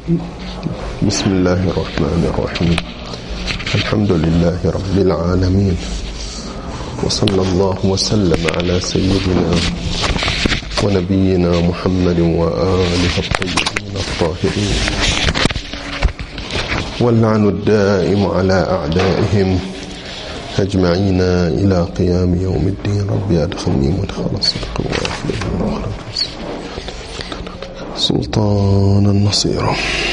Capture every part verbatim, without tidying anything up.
بسم الله الرحمن الرحيم. الحمد لله رب العالمين، وصلى الله وسلم على سيدنا ونبينا محمد وآله الطيبين الطاهرين، واللعن الدائم على أعدائهم أجمعين إلى قيام يوم الدين. ربي أدخلني مدخل الصدق وأخلفني مخرج سلطانا نصيرا.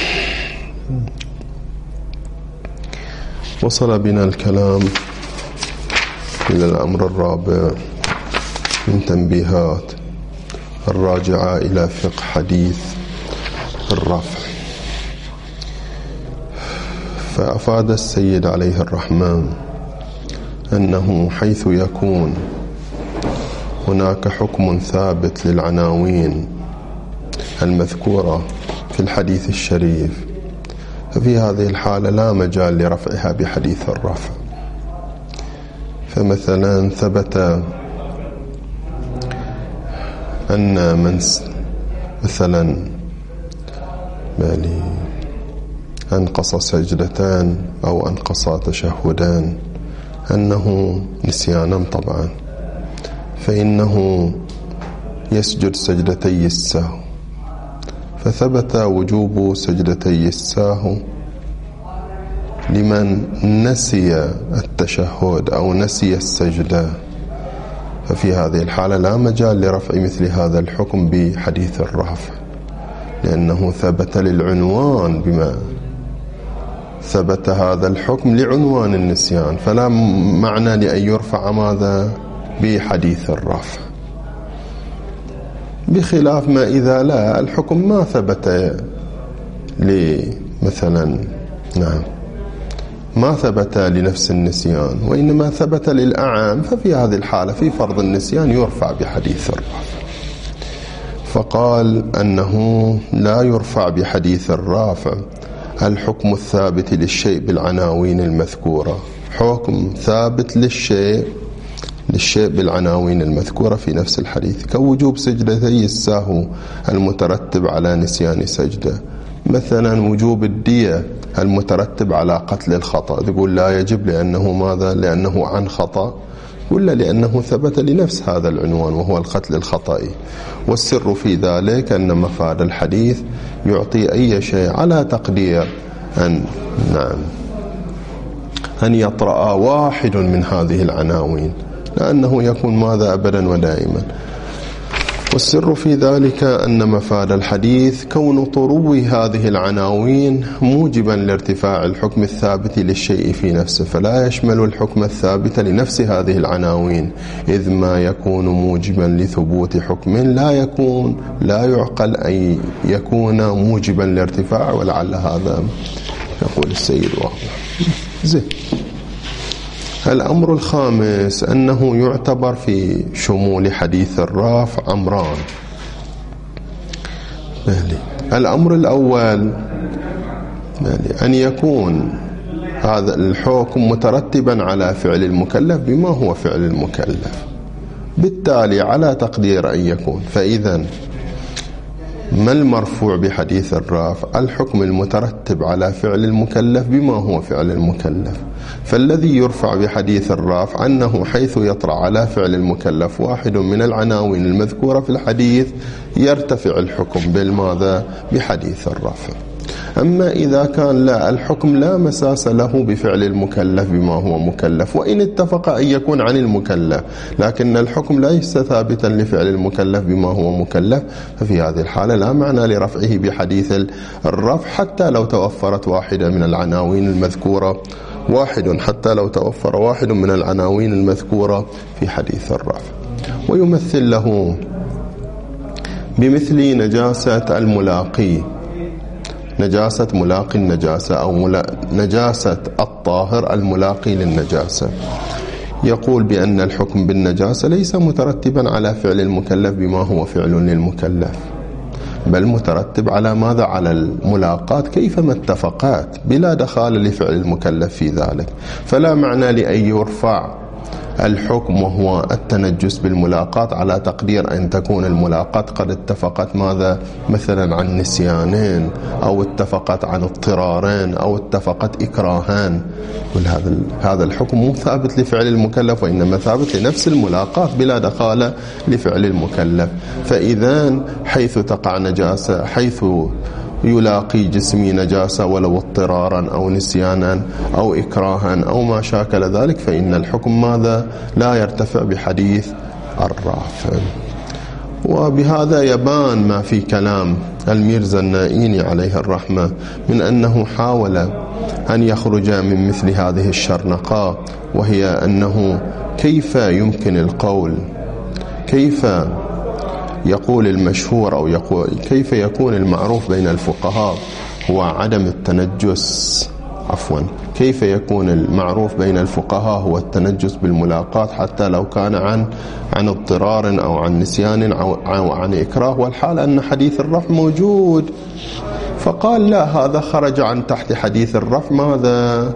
وصل بنا الكلام إلى الأمر الرابع من تنبيهات الراجعة إلى فقه حديث الرفع. فأفاد السيد عليه الرحمن أنه حيث يكون هناك حكم ثابت للعناوين المذكورة في الحديث الشريف، ففي هذه الحالة لا مجال لرفعها بحديث الرفع. فمثلا ثبت أن من مثلا أنقص سجدتان أو أنقص تشهدان أنه نسيانا طبعا، فإنه يسجد سجدتي السهو. فثبت وجوب سجدتي السهو لمن نسي التشهد أو نسي السجدة، ففي هذه الحالة لا مجال لرفع مثل هذا الحكم بحديث الرفع، لأنه ثبت للعنوان بما ثبت هذا الحكم لعنوان النسيان، فلا معنى لأن يرفع ماذا بحديث الرفع، بخلاف ما إذا لا الحكم ما ثبت لمثلا نعم ما ثبت لنفس النسيان وإنما ثبت للأعام، ففي هذه الحالة في فرض النسيان يرفع بحديث الرفع. فقال أنه لا يرفع بحديث الرافع الحكم الثابت للشيء بالعناوين المذكورة، حكم ثابت للشيء للشيء بالعناوين المذكورة في نفس الحديث، كوجوب سجدتي السهو المترتب على نسيان سجدة، مثلا وجوب الدية المترتب على قتل الخطأ، تقول لا يجب لأنه ماذا؟ لأنه عن خطأ، ولا لأنه ثبت لنفس هذا العنوان وهو القتل الخطأي. والسر في ذلك أن مفاد الحديث يعطي أي شيء على تقدير أن نعم أن يطرأ واحد من هذه العناوين، لأنه يكون ماذا أبدا ودائما. والسر في ذلك أن مفاد الحديث كون طرو هذه العناوين موجبا لارتفاع الحكم الثابت للشيء في نفسه، فلا يشمل الحكم الثابت لنفس هذه العناوين، إذ ما يكون موجبا لثبوت حكم لا يكون لا يعقل أن يكون موجبا لارتفاع، ولعل هذا يقول السيد واضح. زين. الأمر الخامس أنه يعتبر في شمول حديث الرافع أمران. الأمر الأول أن يكون هذا الحكم مترتبا على فعل المكلف بما هو فعل المكلف، بالتالي على تقدير أن يكون. فإذا ما المرفوع بحديث الرافع؟ الحكم المترتب على فعل المكلف بما هو فعل المكلف. فالذي يرفع بحديث الرافع أنه حيث يطرأ على فعل المكلف واحد من العناوين المذكورة في الحديث يرتفع الحكم بالماذا؟ بحديث الرافع. أما إذا كان لا الحكم لا مساس له بفعل المكلف بما هو مكلف، وإن اتفق أن يكون عن المكلف، لكن الحكم ليس ثابتا لفعل المكلف بما هو مكلف، ففي هذه الحالة لا معنى لرفعه بحديث الرفع حتى لو توفرت واحدة من العناوين المذكورة واحد حتى لو توفر واحد من العناوين المذكورة في حديث الرفع. ويمثل له بمثل نجاسة الملاقي، نجاسة ملاقي النجاسة أو ملا... نجاسة الطاهر الملاقي للنجاسة. يقول بأن الحكم بالنجاسة ليس مترتبا على فعل المكلف بما هو فعل للمكلف، بل مترتب على ماذا؟ على الملاقات كيفما اتفقات، بلا دخال لفعل المكلف في ذلك. فلا معنى لأن يرفع الحكم وهو التنجس بالملاقات على تقدير أن تكون الملاقات قد اتفقت ماذا مثلا عن نسيانين أو اتفقت عن اضطرارين أو اتفقت إكراهان. هذا هذا الحكم مو ثابت لفعل المكلف وإنما ثابت لنفس الملاقات بلا دخالة لفعل المكلف. فإذا حيث تقع نجاسة، حيث يلاقي جسمي نجاسة ولو اضطرارا أو نسيانا أو إكراها أو ما شاكل ذلك، فإن الحكم ماذا لا يرتفع بحديث الرافع. وبهذا يبان ما في كلام الميرزا النائيني عليه الرحمة من أنه حاول أن يخرج من مثل هذه الشرنقة، وهي أنه كيف يمكن القول، كيف يقول المشهور أو يقول كيف يكون المعروف بين الفقهاء هو عدم التنجس، عفوا كيف يكون المعروف بين الفقهاء هو التنجس بالملاقات حتى لو كان عن عن اضطرار أو عن نسيان أو, أو عن إكراه، والحال أن حديث الرفع موجود. فقال لا، هذا خرج عن تحت حديث الرفع ماذا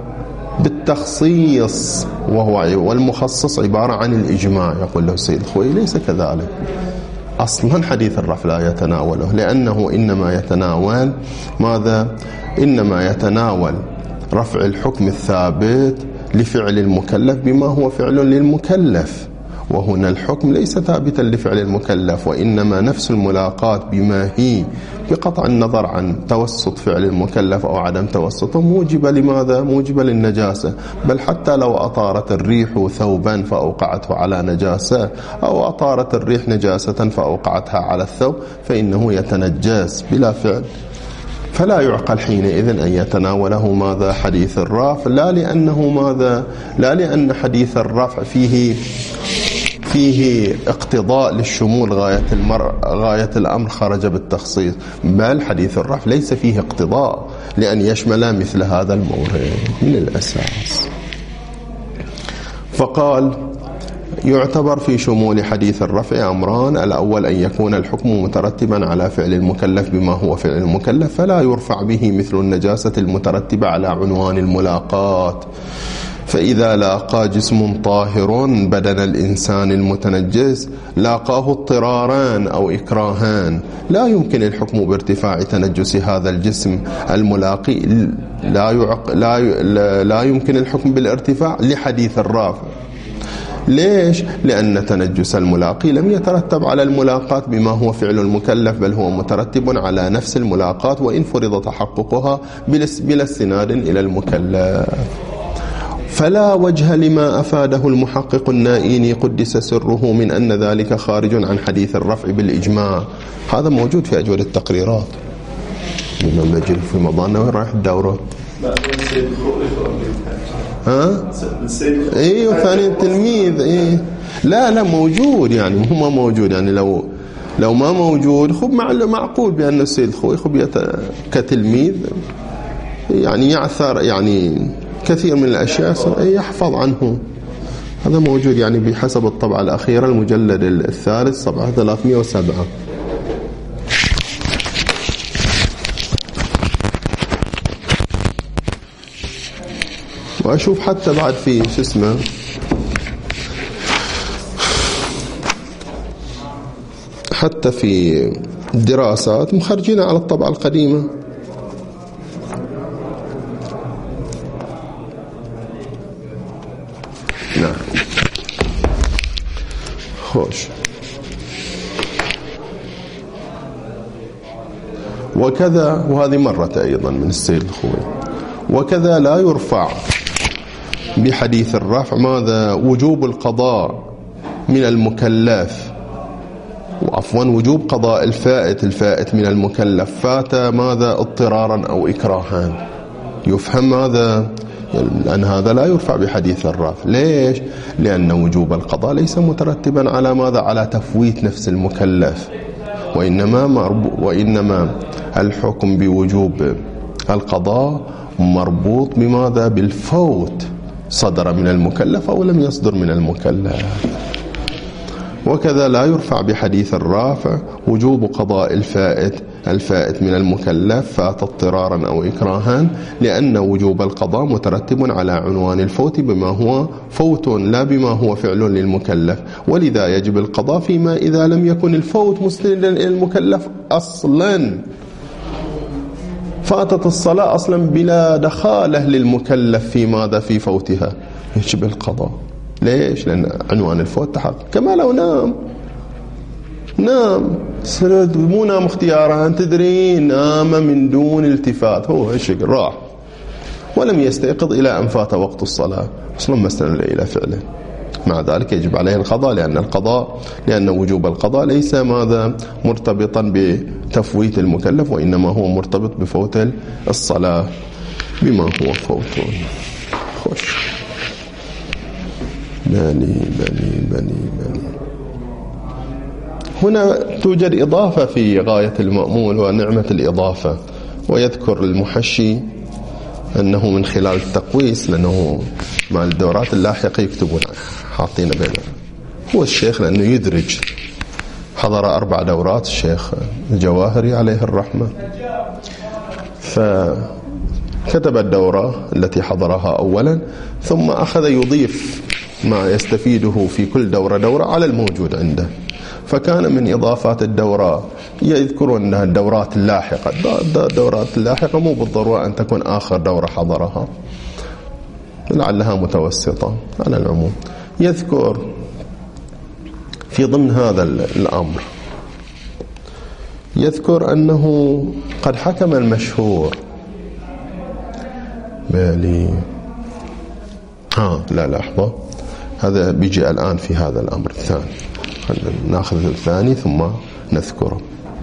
بالتخصيص، وهو والمخصص عبارة عن الإجماع. يقول له السيد الخوئي ليس كذلك، أصلا حديث الرفع لا يتناوله، لأنه إنما يتناول ماذا إنما يتناول رفع الحكم الثابت لفعل المكلف بما هو فعل للمكلف، وهنا الحكم ليس ثابتا لفعل المكلف، وإنما نفس الملاقات بما هي بقطع النظر عن توسط فعل المكلف أو عدم توسطه موجبة لماذا؟ موجبة للنجاسة. بل حتى لو أطارت الريح ثوبا فأوقعته على نجاسة، أو أطارت الريح نجاسة فأوقعتها على الثوب، فإنه يتنجس بلا فعل. فلا يعقل حينئذ أن يتناوله ماذا حديث الرفع، لا لأنه ماذا لا لأن حديث الرفع فيه فيه اقتضاء للشمول غاية المر غاية الأمر خرج بالتخصيص، بل حديث الرفع ليس فيه اقتضاء لأن يشمل مثل هذا المورد من الأساس. فقال يعتبر في شمول حديث الرفع أمران: الأول أن يكون الحكم مترتبا على فعل المكلف بما هو فعل المكلف فلا يرفع به مثل النجاسة المترتبة على عنوان الملاقات، فإذا لاقى جسم طاهر بدن الإنسان المتنجس لاقاه اضطراران أو إكراهان، لا يمكن الحكم بارتفاع تنجس هذا الجسم الملاقي، لا, يعق لا, ي... لا يمكن الحكم بالارتفاع لحديث الرافع. ليش؟ لأن تنجس الملاقي لم يترتب على الملاقات بما هو فعل المكلف، بل هو مترتب على نفس الملاقات وإن فرض تحققها بلا استناد إلى المكلف. فلا وجه لما أفاده المحقق النائيني قدس سره من أن ذلك خارج عن حديث الرفع بالإجماع. هذا موجود في أجود التقريرات. الإمام بجل في رمضان وين رايح الدورة؟ ها؟ ايه وثاني التلميذ ايه لا لا موجود، يعني هو موجود، يعني لو لو ما موجود خب معقول بأن السيد الخوئي خب كتلميذ يعني يعثر يعني كثير من الأشياء يحفظ عنه. هذا موجود يعني بحسب الطبعة الأخيرة المجلد الثالث صفحة ثلاثمئة وسبعة. وأشوف حتى بعد في شو اسمه حتى في دراسات مخرجين على الطبعة القديمة. نعم خوش. وكذا، وهذه مرة أيضا من السيد الخوئي، وكذا لا يرفع بحديث الرفع ماذا وجوب القضاء من المكلف، وعفوا وجوب قضاء الفائت الفائت من المكلف فات ماذا اضطرارا أو إكراها. يفهم هذا لأن هذا لا يرفع بحديث الرفع. ليش؟ لأن وجوب القضاء ليس مترتبا على ماذا على تفويت نفس المكلف، وإنما مربو وإنما الحكم بوجوب القضاء مربوط بماذا بالفوت، صدر من المكلف أو لم يصدر من المكلف. وكذا لا يرفع بحديث الرافع وجوب قضاء الفائت الفائت من المكلف فات اضطرارا أو إكراها، لأن وجوب القضاء مترتب على عنوان الفوت بما هو فوت لا بما هو فعل للمكلف، ولذا يجب القضاء فيما إذا لم يكن الفوت مستندا إلى المكلف أصلا. فاتت الصلاة أصلا بلا دخاله للمكلف في ماذا في فوتها، يجب القضاء. ليش؟ لأن عنوان الفوت تحقق. كما لو نام نام سرد مو نام اختيارا، تدري نام من دون التفات، هو ايش راح ولم يستيقظ إلى أن فات وقت الصلاة، أصلا ما استند إلى فعله. مع ذلك يجب عليه القضاء، لأن القضاء لأن وجوب القضاء ليس ماذا مرتبطا بتفويت المكلف، وإنما هو مرتبط بفوت الصلاة بما هو فوت. خوش بني بني بني بني هنا توجد إضافة في غاية المأمول ونعمة الإضافة، ويذكر المحشي أنه من خلال التقويس، لأنه مع الدورات اللاحقة يكتبون حاطين بينه. هو الشيخ لأنه يدرج، حضر أربع دورات الشيخ الجواهري عليه الرحمة، فكتب الدورة التي حضرها أولا، ثم أخذ يضيف ما يستفيده في كل دورة دورة على الموجود عنده. فكان من إضافات الدورة يذكرون أنها الدورات اللاحقة. الدورات اللاحقة مو بالضرورة أن تكون آخر دورة حضرها، لعلها متوسطة. على العموم يذكر في ضمن هذا الأمر، يذكر أنه قد حكم المشهور بالي ها لا لحظة، هذا بيجي الآن في هذا الأمر الثاني، ناخذ الثاني ثم نذكره.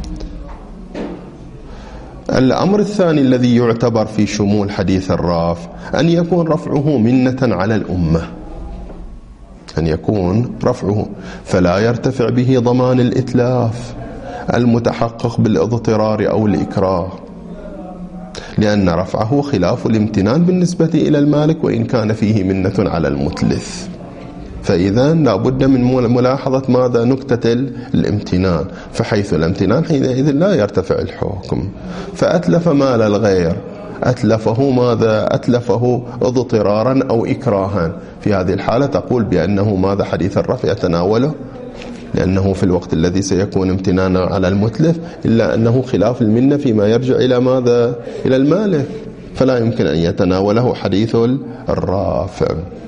الأمر الثاني الذي يعتبر في شمول حديث الرافع أن يكون رفعه منة على الأمة، أن يكون رفعه فلا يرتفع به ضمان الإتلاف المتحقق بالاضطرار أو الإكراه، لأن رفعه خلاف الامتنان بالنسبة إلى المالك وإن كان فيه منة على المتلف. فإذا لا بد من ملاحظة ماذا نكتة الامتنان، فحيث الامتنان حينئذ لا يرتفع الحكم. فأتلف مال الغير، أتلفه ماذا؟ أتلفه اضطرارا أو إكراها. في هذه الحالة تقول بأنه ماذا حديث الرفع يتناوله، لأنه في الوقت الذي سيكون امتنانا على المتلف، إلا أنه خلاف المنة فيما يرجع إلى ماذا؟ إلى المالك، فلا يمكن أن يتناوله حديث الرافع.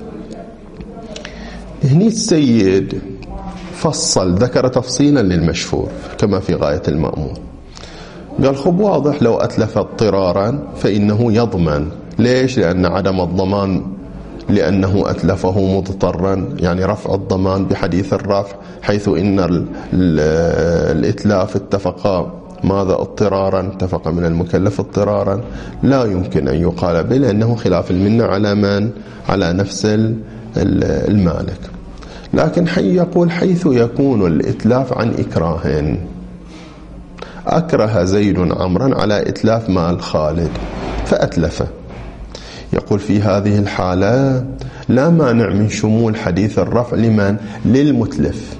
هني السيد فصل، ذكر تفصيلا للمشهور كما في غاية المأمول. قال خب واضح لو أتلف اضطرارا فإنه يضمن. ليش؟ لأن عدم الضمان لأنه أتلفه مضطرا، يعني رفع الضمان بحديث الرفع، حيث إن ال ال الإتلاف اتفق ماذا اضطرارا، اتفق من المكلف اضطرارا، لا يمكن أن يقال به لأنه خلاف المنة على من؟ على نفس المالك. لكن حي يقول حيث يكون الإتلاف عن إكراه، أكره زيد عمرا على إتلاف مال خالد فأتلفه، يقول في هذه الحالة لا مانع من شمول حديث الرفع لمن؟ للمتلف،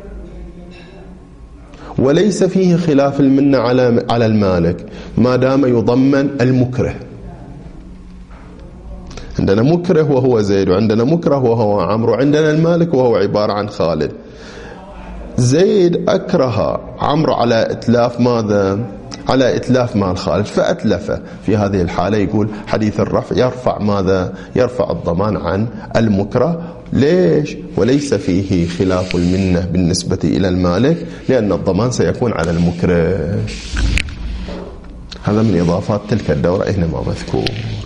وليس فيه خلاف المنة على على المالك ما دام يضمن المكره. عندنا مكره وهو زيد، وعندنا مكره وهو عمرو، وعندنا المالك وهو عبارة عن خالد. زيد أكره عمرو على إتلاف ماذا؟ على إتلاف مال خالد فأتلفه. في هذه الحالة يقول حديث الرفع يرفع ماذا؟ يرفع الضمان عن المكره. ليش؟ وليس فيه خلاف المنة بالنسبة إلى المالك، لأن الضمان سيكون على المكره. هذا من إضافات تلك الدورة، هنا ما مذكور.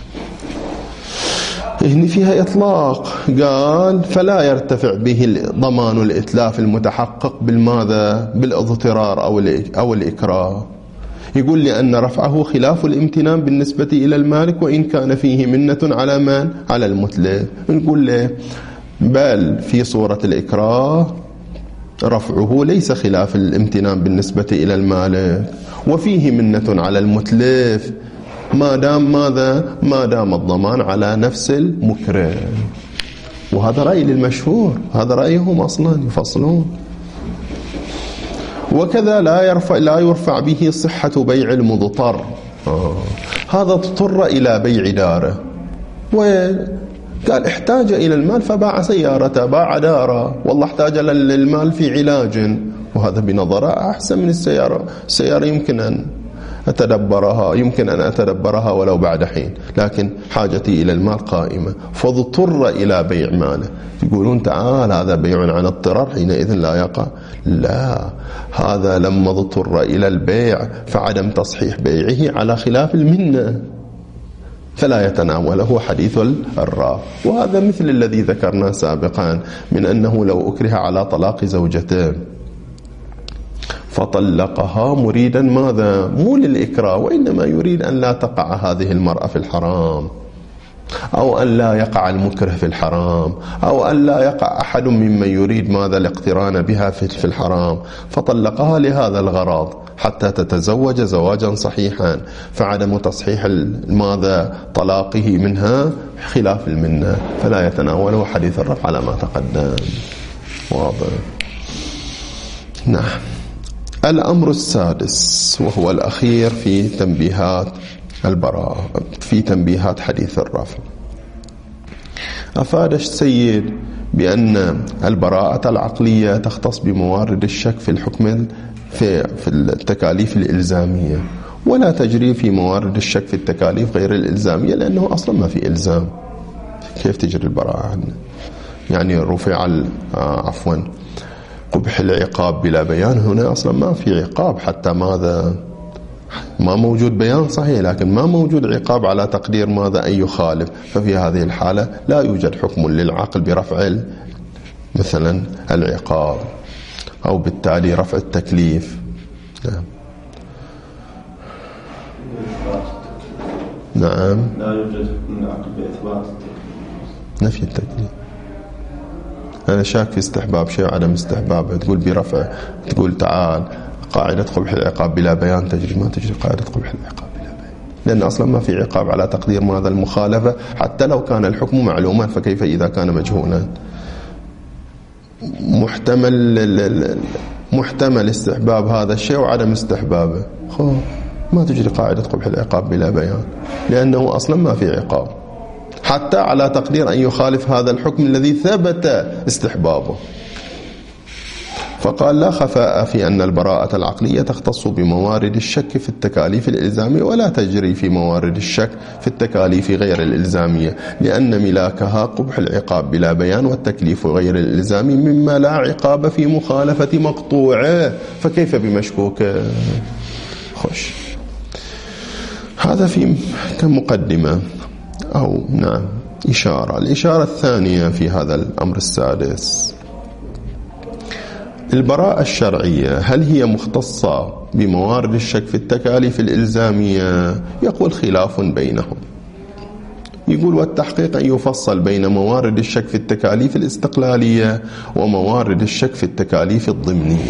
هنا فيها إطلاق، قال فلا يرتفع به ضمان الإتلاف المتحقق بالماذا؟ بالاضطرار أو الإكراه. يقول لأن رفعه خلاف الامتنان بالنسبة إلى المالك وإن كان فيه منة على من؟ على المتلف. نقول له بل في صورة الإكراه رفعه ليس خلاف الامتنان بالنسبة إلى المالك وفيه منة على المتلف ما دام ماذا؟ ما دام الضمان على نفس المكره. وهذا رأي للمشهور، هذا رأيهم أصلا يفصلون. وكذا لا يرفع, لا يرفع به صحة بيع المضطر. آه. هذا اضطر إلى بيع داره وقال احتاج إلى المال فباع سيارته، باع داره، والله احتاج للمال في علاج، وهذا بنظره أحسن من السيارة. السيارة يمكن أن أتدبرها يمكن أن أتدبرها ولو بعد حين، لكن حاجتي إلى المال قائمة، فاضطر إلى بيع ماله. يقولون تعال هذا بيع عن اضطرار، حينئذ لا يقع. لا، هذا لما اضطر إلى البيع فعدم تصحيح بيعه على خلاف المنة، فلا يتناوله حديث الراف. وهذا مثل الذي ذكرنا سابقا من أنه لو أكره على طلاق زوجته فطلقها مريدا ماذا؟ مو للإكراه، وإنما يريد أن لا تقع هذه المرأة في الحرام، أو أن لا يقع المكره في الحرام، أو أن لا يقع أحد ممن يريد ماذا الاقتران بها في الحرام، فطلقها لهذا الغرض حتى تتزوج زواجا صحيحا، فعدم تصحيح ماذا طلاقه منها خلاف المنة، فلا يتناوله حديث الرفع على ما تقدم. واضح؟ نعم. الأمر السادس وهو الأخير في تنبيهات البراءة، في تنبيهات حديث الرفع. أفاد السيد بأن البراءة العقلية تختص بموارد الشك في الحكم في في التكاليف الإلزامية، ولا تجري في موارد الشك في التكاليف غير الإلزامية، لأنه أصلا ما في إلزام. كيف تجري البراءة عنه؟ يعني رفع عفوا قبح العقاب بلا بيان، هنا أصلا ما في عقاب، حتى ماذا ما موجود بيان صحيح، لكن ما موجود عقاب على تقدير ماذا أن يخالف، ففي هذه الحالة لا يوجد حكم للعقل برفع مثلا العقاب أو بالتالي رفع التكليف. نعم. نعم. لا يوجد حكم للعقل بإثبات التكليف، نفي التكليف. أنا شاك في استحباب شيء وعدم استحباب، تقول برفع، تقول تعال قاعدة قبح العقاب بلا بيان تجري، ما تجري قاعدة قبح العقاب بلا بيان، لأن أصلا ما في عقاب على تقدير ماذا المخالفة، حتى لو كان الحكم معلوما، فكيف إذا كان مجهولا؟ محتمل محتمل استحباب هذا الشيء وعدم استحبابه، خو ما تجري قاعدة قبح العقاب بلا بيان، لأنه أصلا ما في عقاب حتى على تقدير أن يخالف هذا الحكم الذي ثبت استحبابه. فقال لا خفاء في أن البراءة العقلية تختص بموارد الشك في التكاليف الإلزامية، ولا تجري في موارد الشك في التكاليف غير الإلزامية، لأن ملاكها قبح العقاب بلا بيان، والتكليف غير الإلزامي مما لا عقاب في مخالفة مقطوعه، فكيف بمشكوك؟ خوش. هذا في كمقدمة أو نعم إشارة. الإشارة الثانية في هذا الأمر السادس، البراءة الشرعية هل هي مختصة بموارد الشك في التكاليف الإلزامية؟ يقول خلاف بينهم. يقول والتحقيق أن يفصل بين موارد الشك في التكاليف الاستقلالية وموارد الشك في التكاليف الضمنية.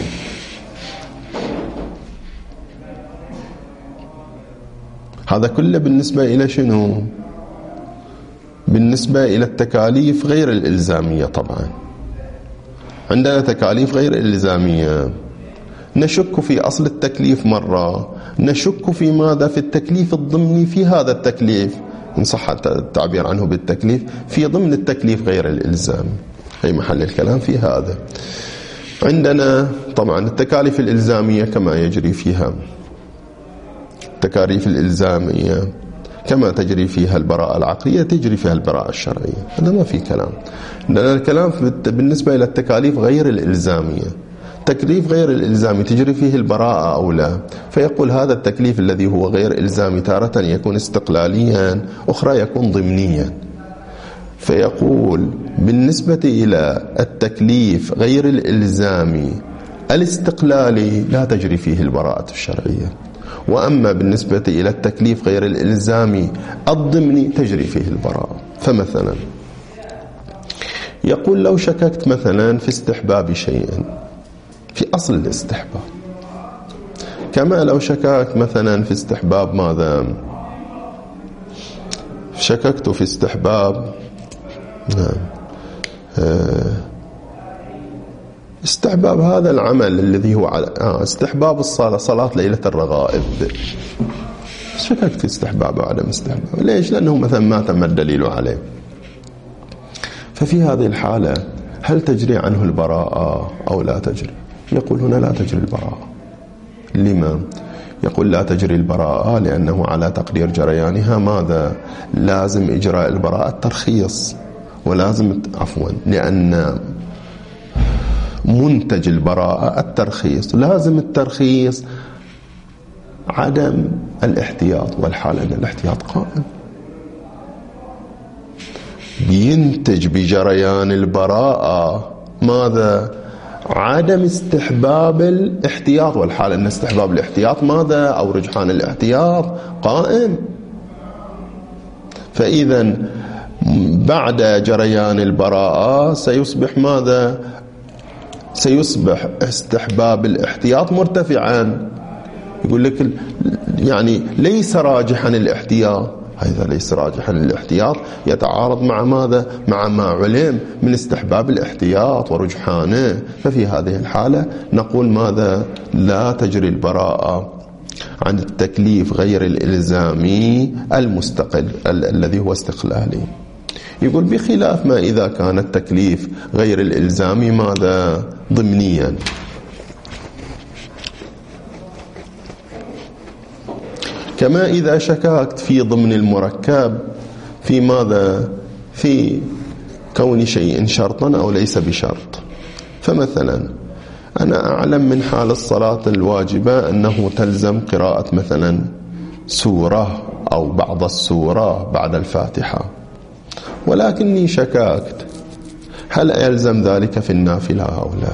هذا كله بالنسبة إلى شنو؟ بالنسبة إلى التكاليف غير الإلزامية. طبعا عندنا تكاليف غير إلزامية، نشك في أصل التكليف مرة، نشك في ماذا؟ في التكليف الضمني في هذا التكليف، إن صح التعبير عنه بالتكليف، في ضمن التكليف غير الإلزامي، هي محل الكلام في هذا. عندنا طبعا التكاليف الإلزامية كما يجري فيها التكاليف الإلزامية كما تجري فيها البراءة العقلية تجري فيها البراءة الشرعية، هذا ما في كلام. لأن الكلام بالنسبة إلى التكاليف غير الإلزامية، تكليف غير الإلزامي تجري فيه البراءة أو لا، فيقول هذا التكليف الذي هو غير إلزامي تارة يكون استقلاليا، أخرى يكون ضمنيا. فيقول بالنسبة إلى التكليف غير الإلزامي الاستقلالي لا تجري فيه البراءة الشرعية، وأما بالنسبة إلى التكليف غير الإلزامي الضمني تجري فيه البراءة. فمثلا يقول لو شككت مثلا في استحباب شيء في أصل الاستحباب، كما لو شككت مثلا في استحباب ماذا؟ شككت في استحباب نعم استحباب هذا العمل الذي هو على آه استحباب الصلاة، صلاة ليلة الرغائب، شككت في استحباب وعدم استحباب. ليش؟ لأنه مثلا ما تم الدليل عليه. ففي هذه الحالة هل تجري عنه البراءة أو لا تجري؟ يقول هنا لا تجري البراءة. لما؟ يقول لا تجري البراءة لأنه على تقدير جريانها ماذا؟ لازم إجراء البراءة الترخيص، ولازم عفوا لأن منتج البراءة الترخيص، لازم الترخيص عدم الاحتياط، والحال أن الاحتياط قائم. بينتج بجريان البراءة ماذا؟ عدم استحباب الاحتياط، والحال أن استحباب الاحتياط ماذا؟ أو رجحان الاحتياط قائم. فإذا بعد جريان البراءة سيصبح ماذا؟ سيصبح استحباب الاحتياط مرتفعا. يقول لك يعني ليس راجحا الاحتياط، هذا ليس راجحا الاحتياط يتعارض مع ماذا؟ مع ما علم من استحباب الاحتياط ورجحانه. ففي هذه الحالة نقول ماذا؟ لا تجري البراءة عن التكليف غير الإلزامي المستقل ال- الذي هو استقلالي. يقول بخلاف ما إذا كان التكليف غير الإلزامي ماذا؟ ضمنيا. كما إذا شككت في ضمن المركب في ماذا؟ في كون شيء شرطا أو ليس بشرط. فمثلا أنا أعلم من حال الصلاة الواجبة أنه تلزم قراءة مثلا سورة أو بعض السورة بعد الفاتحة، ولكني شككت هل يلزم ذلك في النافلة أو لا؟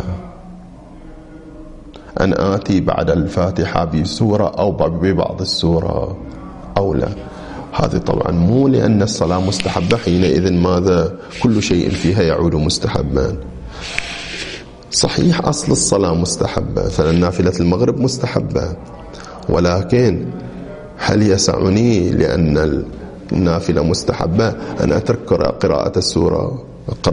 أن آتي بعد الفاتحة بسورة أو ببعض السورة أو لا؟ هذه طبعا مو لأن الصلاة مستحبة، حينئذ ماذا؟ كل شيء فيها يعود مستحبا. صحيح أصل الصلاة مستحبة، مثلا نافلة المغرب مستحبة، ولكن هل يسعني لأن النافلة مستحبة أن أترك قراءة السورة،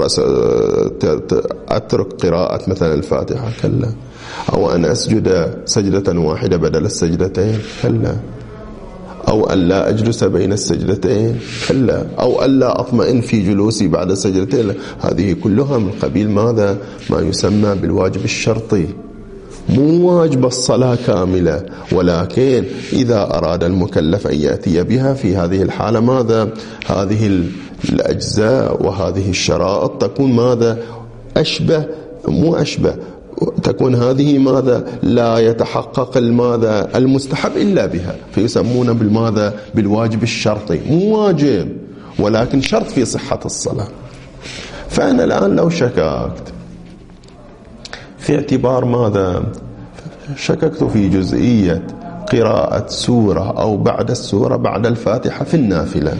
أترك قراءة مثلا الفاتحة؟ كلا. أو أن أسجد سجدة واحدة بدل السجدتين؟ كلا. أو أن لا أجلس بين السجدتين؟ كلا. أو أن لا أطمئن في جلوسي بعد السجدتين؟ هذه كلها من قبيل ماذا؟ ما يسمى بالواجب الشرطي. مو واجب الصلاة كاملة، ولكن إذا أراد المكلف أن يأتي بها في هذه الحالة ماذا؟ هذه الأجزاء وهذه الشرائط تكون ماذا؟ أشبه مو أشبه تكون هذه ماذا؟ لا يتحقق الماذا؟ المستحب إلا بها، فيسمون بالماذا؟ بالواجب الشرطي. مو واجب ولكن شرط في صحة الصلاة. فأنا الآن لو شككت في اعتبار ماذا؟ شككت في جزئية قراءة سورة أو بعد السورة بعد الفاتحة في النافلة،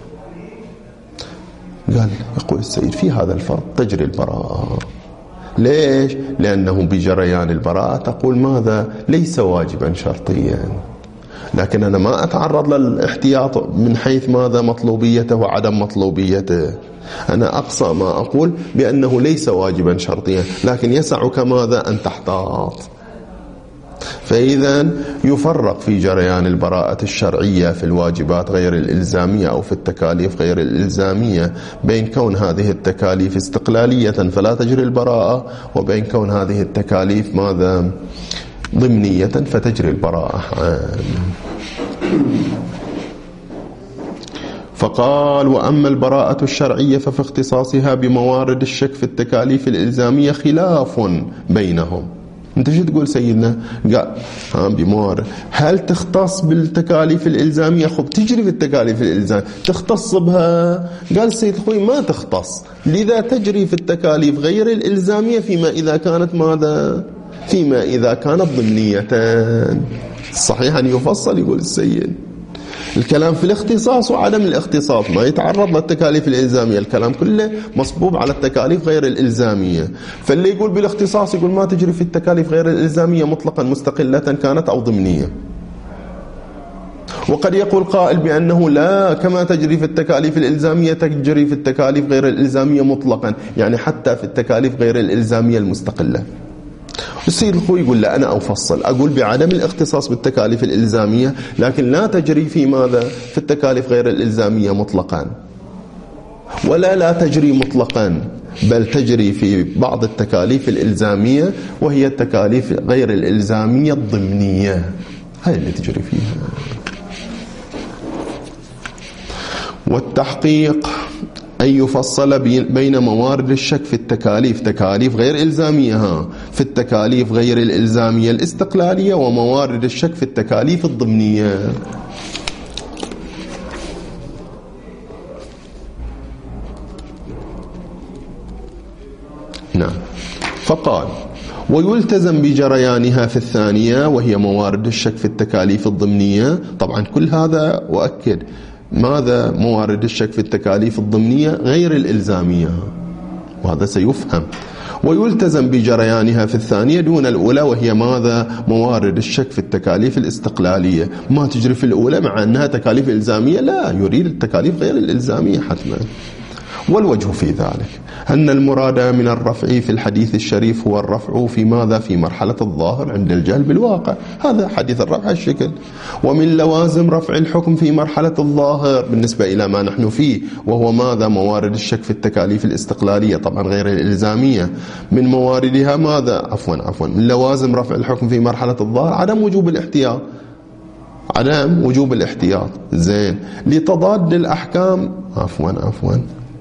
قال يقول السيد في هذا الفرض تجري البراءة. ليش؟ لأنه بجريان البراءة تقول ماذا؟ ليس واجبا شرطيا، لكن أنا ما أتعرض للاحتياط من حيث ماذا؟ مطلوبيته وعدم مطلوبيته. أنا أقصى ما أقول بأنه ليس واجبا شرطيا، لكن يسعك ماذا؟ أن تحتاط. فإذا يفرق في جريان البراءة الشرعية في الواجبات غير الإلزامية أو في التكاليف غير الإلزامية بين كون هذه التكاليف استقلالية فلا تجري البراءة، وبين كون هذه التكاليف ماذا؟ ضمنية فتجري البراءة. فقال وأما البراءة الشرعية ففي اختصاصها بموارد الشك في التكاليف الإلزامية خلاف بينهم. انت شو تقول سيدنا؟ قال ها بموارد، هل تختص بالتكاليف الإلزامية؟ خب تجري في التكاليف الإلزامية، تختص بها؟ قال السيد خوي ما تختص، لذا تجري في التكاليف غير الإلزامية فيما إذا كانت ماذا؟ فيما إذا كانت ضمنية. صحيح أن يفصل، يقول السيد الكلام في الاختصاص وعدم الاختصاص، ما يتعرض للتكاليف الإلزامية، الكلام كله مصبوب على التكاليف غير الإلزامية. فاللي يقول بالاختصاص يقول ما تجري في التكاليف غير الإلزامية مطلقا مستقلة كانت أو ضمنية. وقد يقول قائل بأنه لا، كما تجري في التكاليف الإلزامية تجري في التكاليف غير الإلزامية مطلقا، يعني حتى في التكاليف غير الإلزامية المستقلة. يصير الأخوة يقول لا أنا أفصل، أقول بعدم الاختصاص بالتكاليف الإلزامية، لكن لا تجري في ماذا؟ في التكاليف غير الإلزامية مطلقا، ولا لا تجري مطلقا، بل تجري في بعض التكاليف الإلزامية، وهي التكاليف غير الإلزامية الضمنية، هاي اللي تجري فيها. والتحقيق أن يفصل بين موارد الشك في التكاليف، تكاليف غير إلزامية ها في التكاليف غير الإلزامية الاستقلالية، وموارد الشك في التكاليف الضمنية. نعم. فقال ويلتزم بجريانها في الثانية، وهي موارد الشك في التكاليف الضمنية. طبعا كل هذا وأكد ماذا؟ موارد الشك في التكاليف الضمنية غير الإلزامية، وهذا سيفهم. ويلتزم بجريانها في الثانية دون الأولى، وهي ماذا؟ موارد الشك في التكاليف الاستقلالية. ما تجري في الأولى مع أنها تكاليف إلزامية، لا، يريد التكاليف غير الإلزامية حتما. والوجه في ذلك أن المراد من الرفع في الحديث الشريف هو الرفع في ماذا؟ في مرحلة الظاهر عند الجهل بالواقع، هذا حديث الرفع الشكل. ومن لوازم رفع الحكم في مرحلة الظاهر بالنسبة إلى ما نحن فيه، وهو ماذا؟ موارد الشك في التكاليف الاستقلالية، طبعا غير الإلزامية. من مواردها ماذا؟ عفوا عفوا من لوازم رفع الحكم في مرحلة الظاهر عدم وجوب الاحتياط، عدم وجوب الاحتياط. زين، لتضاد الأحكام، عفوا عفوا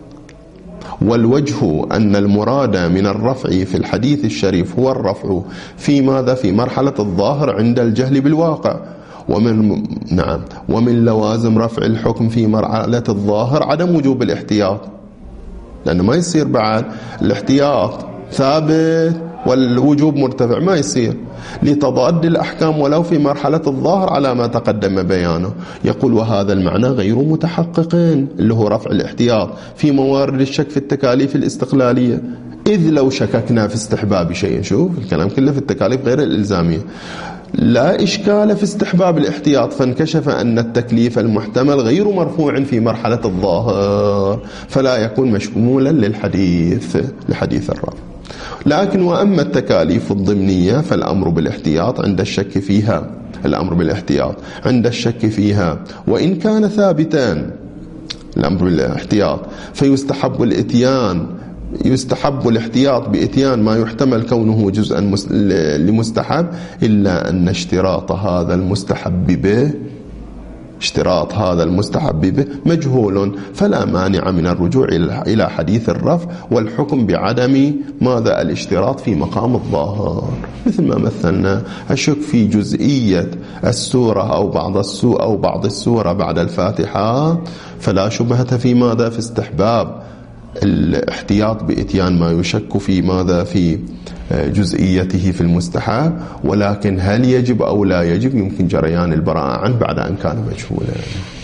والوجه أن المراد من الرفع في الحديث الشريف هو الرفع في ماذا؟ في مرحلة الظاهر عند الجهل بالواقع. ومن نعم ومن لوازم رفع الحكم في مرحلة الظاهر عدم وجوب الاحتياط، لأنه ما يصير بعد الاحتياط ثابت والوجوب مرتفع، ما يصير، لتضاد الأحكام ولو في مرحلة الظاهر على ما تقدم بيانه. يقول وهذا المعنى غير متحقق، اللي هو رفع الاحتياط في موارد الشك في التكاليف الاستقلالية، إذ لو شككنا في استحباب شيء، شوف الكلام كله في التكاليف غير الإلزامية، لا إشكال في استحباب الاحتياط، فانكشف أن التكليف المحتمل غير مرفوع في مرحلة الظاهر، فلا يكون مشمولا للحديث لحديث الرفع. لكن وأما التكاليف الضمنية فالأمر بالاحتياط عند الشك فيها، الأمر بالاحتياط عند الشك فيها وإن كان ثابتا، الأمر بالاحتياط، فيستحب الاتيان يستحب الاحتياط بإتيان ما يحتمل كونه جزءا لمستحب، إلا أن اشتراط هذا المستحب به اشتراط هذا المستحب به مجهول، فلا مانع من الرجوع إلى حديث الرفع والحكم بعدم ماذا؟ الاشتراط في مقام الظاهر، مثل ما مثلنا الشك في جزئية السورة أو بعض السورة أو بعض السورة بعد الفاتحة، فلا شبهة في ماذا؟ في استحباب الاحتياط بإتيان ما يشك في ماذا؟ في جزئيته في المستحب، ولكن هل يجب أو لا يجب يمكن جريان البراءة عنه بعد أن كان مجهولا.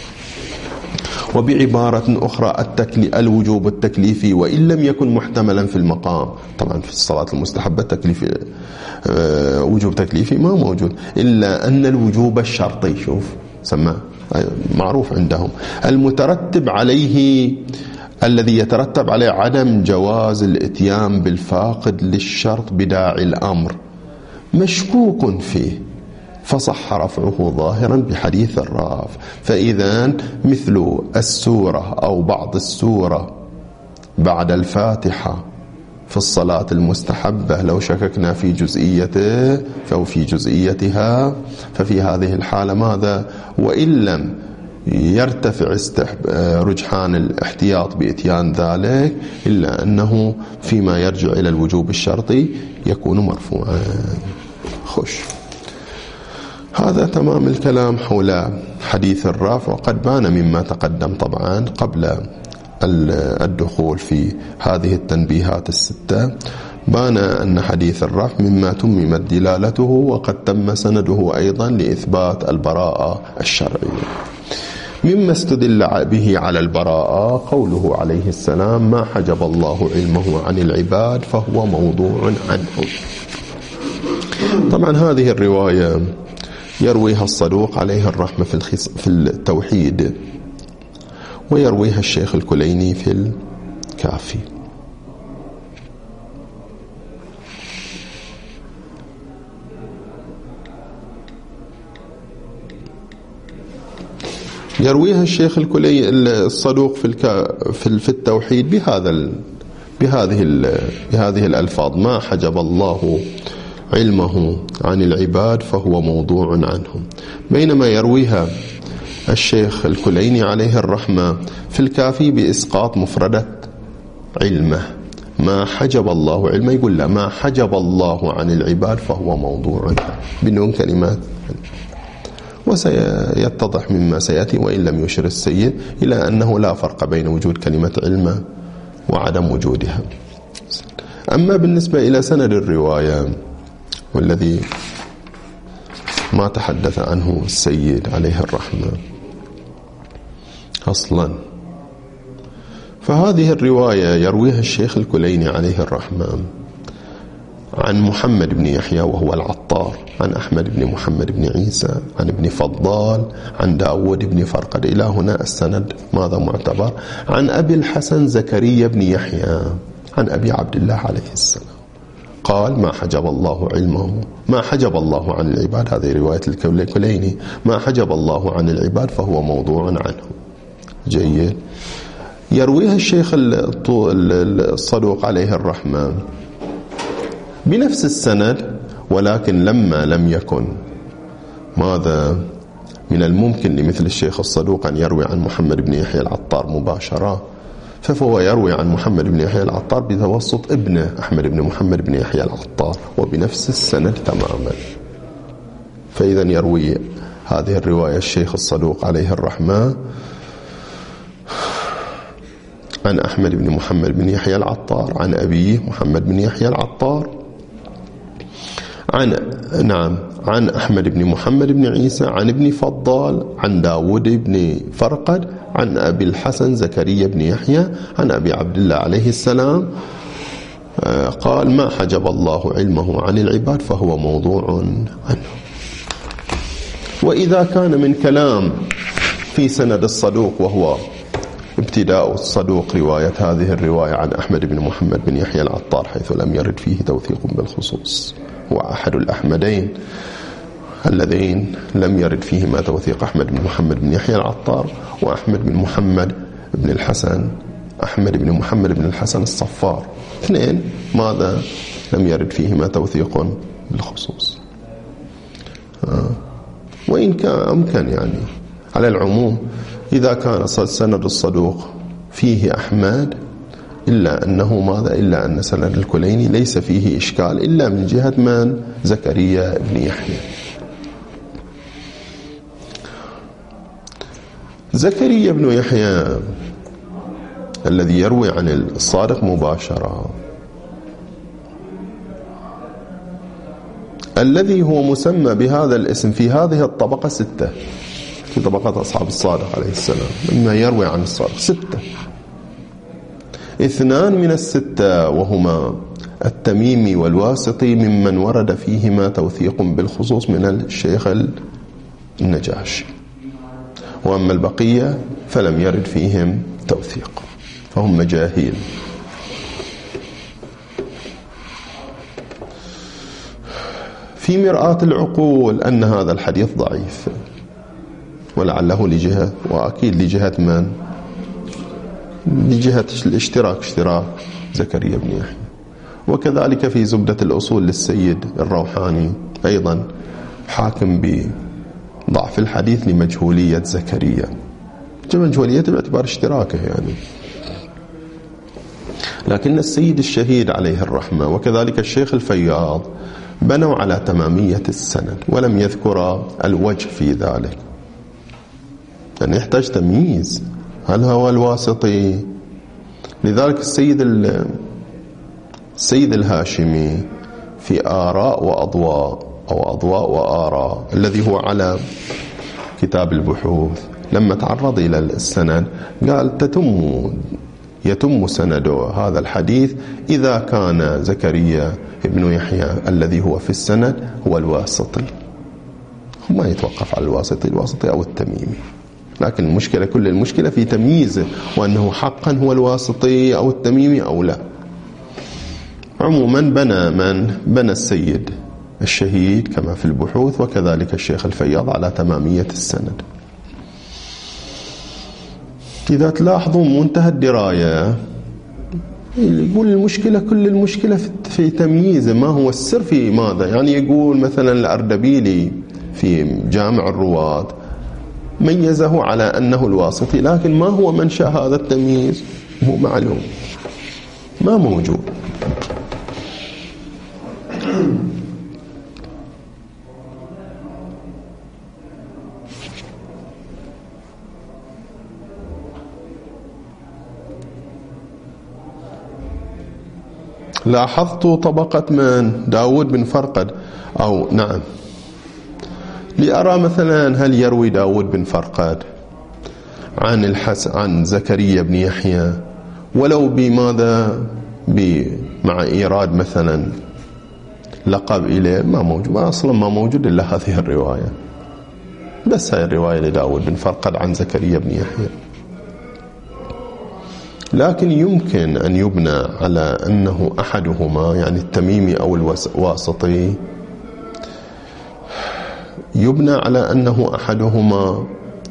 وبعبارة أخرى التكلي الوجوب التكليفي وإن لم يكن محتملا في المقام، طبعا في الصلاة المستحبة تكليف وجوب تكليفي ما موجود، إلا أن الوجوب الشرطي، شوف سماه معروف عندهم، المترتب عليه الذي يترتب عليه عدم جواز الاتيان بالفاقد للشرط بداعي الأمر مشكوك فيه، فصح رفعه ظاهرا بحديث الرافع. فإذا مثل السورة أو بعض السورة بعد الفاتحة في الصلاة المستحبة لو شككنا في جزئيته أو في جزئيتها، ففي هذه الحالة ماذا؟ وإن لم يرتفع رجحان الاحتياط بإتيان ذلك، إلا أنه فيما يرجع إلى الوجوب الشرطي يكون مرفوعا. خش، هذا تمام الكلام حول حديث الرفع، وقد بان مما تقدم طبعا قبل الدخول في هذه التنبيهات الستة، بان أن حديث الرفع مما تممت دلالته وقد تم سنده أيضا لإثبات البراءة الشرعية. مما استدل به على البراءة قوله عليه السلام ما حجب الله علمه عن العباد فهو موضوع عنه. طبعا هذه الرواية يرويها الصدوق عليه الرحمة في في التوحيد، ويرويها الشيخ الكليني في الكافي. يرويها الشيخ الكليني الصدوق في في التوحيد بهذا ال بهذه ال بهذه الألفاظ: ما حجب الله علمه عن العباد فهو موضوع عنهم. بينما يرويها الشيخ الكليني عليه الرحمة في الكافي بإسقاط مفردة علمه: ما حجب الله علمه، يقول لا، ما حجب الله عن العباد فهو موضوع عنهم، بدون كلمات. وسيتضح مما سيأتي وإن لم يشر السيد إلى أنه لا فرق بين وجود كلمة علمه وعدم وجودها. أما بالنسبة إلى سند الرواية والذي ما تحدث عنه السيد عليه الرحمة أصلا، فهذه الرواية يرويها الشيخ الكليني عليه الرحمة عن محمد بن يحيى وهو العطار، عن أحمد بن محمد بن عيسى، عن ابن فضال، عن داود بن فرقد. إلى هنا السند ماذا معتبر؟ عن أبي الحسن زكريا بن يحيى عن أبي عبد الله عليه السلام قال: ما حجب الله علمه، ما حجب الله عن العباد، هذه رواية الكليني، ما حجب الله عن العباد فهو موضوع عنه. جيد. يرويها الشيخ الصدوق عليه الرحمة بنفس السند، ولكن لما لم يكن ماذا من الممكن لمثل الشيخ الصدوق أن يروي عن محمد بن يحيى العطار مباشرة، فهو يروي عن محمد بن يحيى العطار بتوسط ابنه أحمد بن محمد بن يحيى العطار وبنفس السند تماما. فإذا يروي هذه الرواية الشيخ الصدوق عليه الرحمة عن أحمد بن محمد بن يحيى العطار عن أبيه محمد بن يحيى العطار عن نعم عن أحمد بن محمد بن عيسى عن ابن فضال عن داود بن فرقد عن أبي الحسن زكريا بن يحيى عن أبي عبد الله عليه السلام قال: ما حجب الله علمه عن العباد فهو موضوع عنه. وإذا كان من كلام في سند الصدوق، وهو ابتداء الصدوق رواية هذه الرواية عن أحمد بن محمد بن يحيى العطار حيث لم يرد فيه توثيق بالخصوص، وأحد الأحمدين اللذين لم يرد فيهما توثيق أحمد بن محمد بن يحيى العطار وأحمد بن محمد بن الحسن أحمد بن محمد بن الحسن الصفار، اثنين ماذا لم يرد فيهما توثيق بالخصوص. آه. وإن كان أمكن يعني على العموم إذا كان سند الصدوق فيه أحمد، إلا أنه ماذا إلا أن سند الكليني ليس فيه إشكال إلا من جهة من؟ زكريا بن يحيى. زكريا بن يحيى الذي يروي عن الصادق مباشرة، الذي هو مسمى بهذا الاسم في هذه الطبقة ستة، في طبقات أصحاب الصادق عليه السلام، مما يروي عن الصادق ستة. اثنان من الستة وهما التميمي والواسطي ممن ورد فيهما توثيق بالخصوص من الشيخ النجاشي، وأما البقية فلم يرد فيهم توثيق، فهم مجاهيل. في مرآة العقول أن هذا الحديث ضعيف، ولعله لجهة، وأكيد لجهة من؟ لجهة الاشتراك، اشتراك زكريا بن يحيى. وكذلك في زبدة الأصول للسيد الروحاني أيضا حاكم بضعف الحديث لمجهولية زكريا، مجهوليته باعتبار اشتراكه يعني. لكن السيد الشهيد عليه الرحمة وكذلك الشيخ الفياض بنوا على تمامية السند ولم يذكر الوجه في ذلك، لأن يحتاج تمييز، هل هو الواسطي؟ لذلك السيد السيد الهاشمي في آراء وأضواء أو أضواء وآراء الذي هو على كتاب البحوث لما تعرض إلى السند قال تتم يتم سند هذا الحديث إذا كان زكريا ابن يحيى الذي هو في السند هو الواسطي، ما يتوقف على الواسطي الواسطي أو التميمي، لكن المشكلة كل المشكلة في تمييزه وأنه حقا هو الواسطي أو التميمي أو لا. عموما بنى من بنى السيد الشهيد كما في البحوث وكذلك الشيخ الفياض على تمامية السند. إذا تلاحظون منتهى الدراية يقول المشكلة كل المشكلة في تمييزه، ما هو السر في ماذا. يعني يقول مثلا الأردبيلي في جامع الرواة ميزه على أنه الواسطي، لكن ما هو منشأ هذا التمييز هو معلوم، ما موجود. لاحظت طبقة من داود بن فرقد أو نعم لأرى مثلا هل يروي داود بن فرقد عن الحسن عن زكريا بن يحيى ولو بماذا مع إيراد مثلا لقب إليه، ما موجود، أصلا ما موجود إلا هذه الرواية، بس هاي الرواية لداود بن فرقد عن زكريا بن يحيى. لكن يمكن أن يبنى على أنه أحدهما، يعني التميمي أو الواسطي، يبنى على أنه أحدهما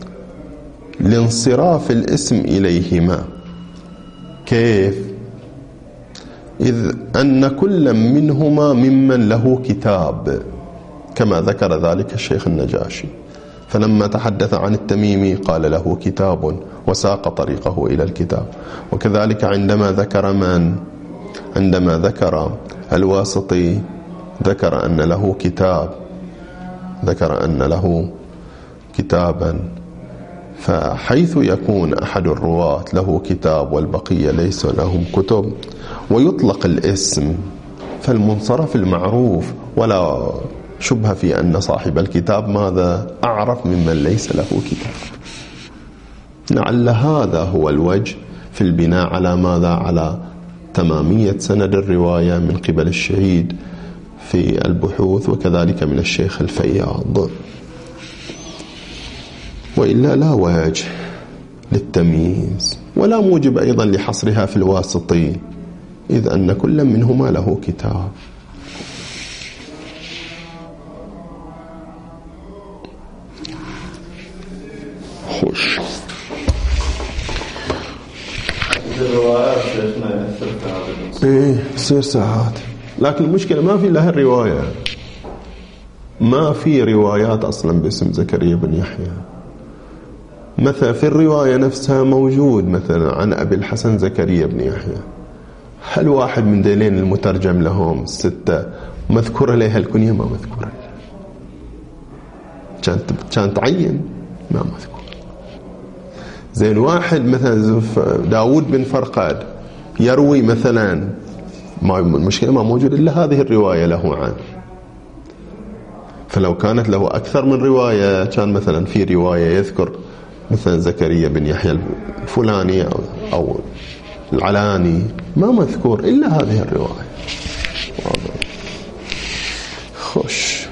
لانصراف الاسم إليهما. كيف؟ إذ أن كل منهما ممن له كتاب، كما ذكر ذلك الشيخ النجاشي، فلما تحدث عن التميمي قال له كتاب وساق طريقه إلى الكتاب. وكذلك عندما ذكر من عندما ذكر الواسطي ذكر أن له كتاب، ذكر أن له كتابا. فحيث يكون أحد الرواة له كتاب والبقية ليس لهم كتب ويطلق الاسم، فالمنصرف المعروف ولا شبه في أن صاحب الكتاب ماذا أعرف ممن ليس له كتاب. لعل هذا هو الوجه في البناء على ماذا؟ على تمامية سند الرواية من قبل الشهيد في البحوث، وكذلك من الشيخ الفياض. وإلا لا وجه للتمييز ولا موجب أيضا لحصرها في الواسطي، إذ أن كل منهما له كتاب. خوش الروايات شيخنا يأثر في هذا ايه تصير ساعات، لكن المشكلة ما في لها الرواية، ما في روايات أصلا باسم زكريا بن يحيى. مثلا في الرواية نفسها موجود مثلا عن أبي الحسن زكريا بن يحيى، هل واحد من ديلين المترجم لهم الستة مذكورة لها الكنية؟ ما مذكورة، كانت كانت تعين ما مذكور. زين واحد مثلا داود بن فرقد يروي مثلا، ما المشكلة ما موجود إلا هذه الرواية له عنه. فلو كانت له أكثر من رواية كان مثلا في رواية يذكر مثلا زكريا بن يحيى الفلاني أو, أو العلاني، ما مذكور إلا هذه الرواية. خوش،